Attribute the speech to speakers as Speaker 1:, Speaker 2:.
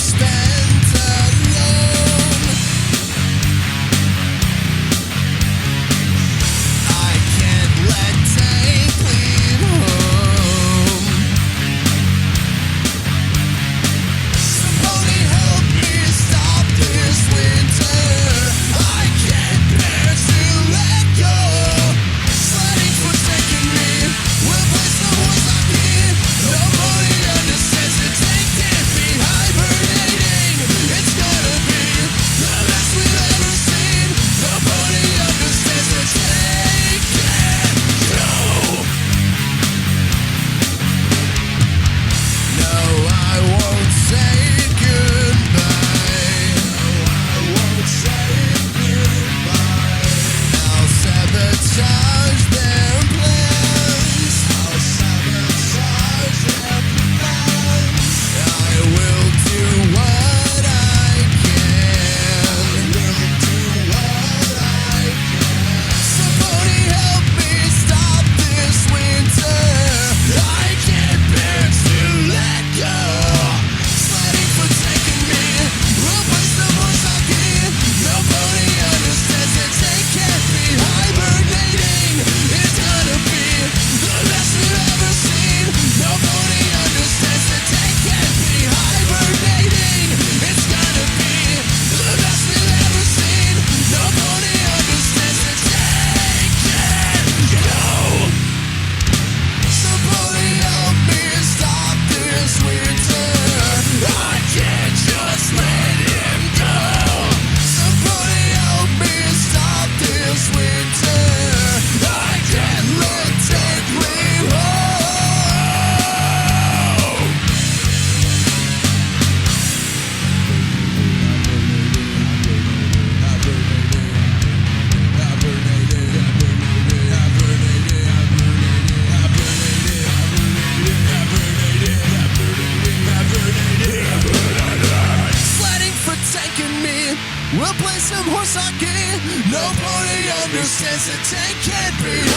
Speaker 1: spent alone. I can't let Tank leave home. Somebody help me stop this winter. I can't bear to let go. Sledding for taking me. We'll play some Wozaki. Nobody understands the tank can't be hibernating. It's gonna be the best we've ever seen. Nobody understands the tank can't go. No, I won't say goodbye. No, I won't say goodbye. I'll sabotage their plans. I'll sabotage their plans. I will do what I can. I will do what I can. Somebody help me stop this winter. I can't bear to let go. Sledding for taking me. We'll play some Wozaki. Nobody understands that they can't be hibernating. It's gonna be the best we've ever seen. Nobody understands that they can't be hibernating. It's gonna be the best we've ever seen. Nobody understands that they can't go. Somebody help me stop this winter. I can't just let him go. Somebody help me stop this winter. I can't let Tank leave home. Sledding for taking me. We'll play some Wozaki. Nobody understands the tank can't be